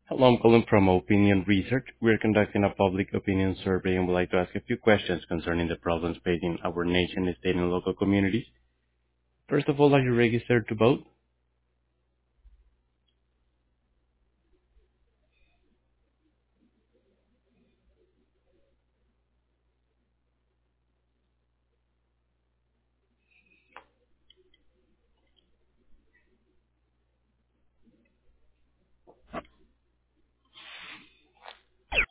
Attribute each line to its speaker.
Speaker 1: Hello, I'm calling from Opinion Research. We're conducting a public opinion survey and would like to ask a few questions concerning the problems facing our nation, state, and local communities. First of all, are you registered to vote?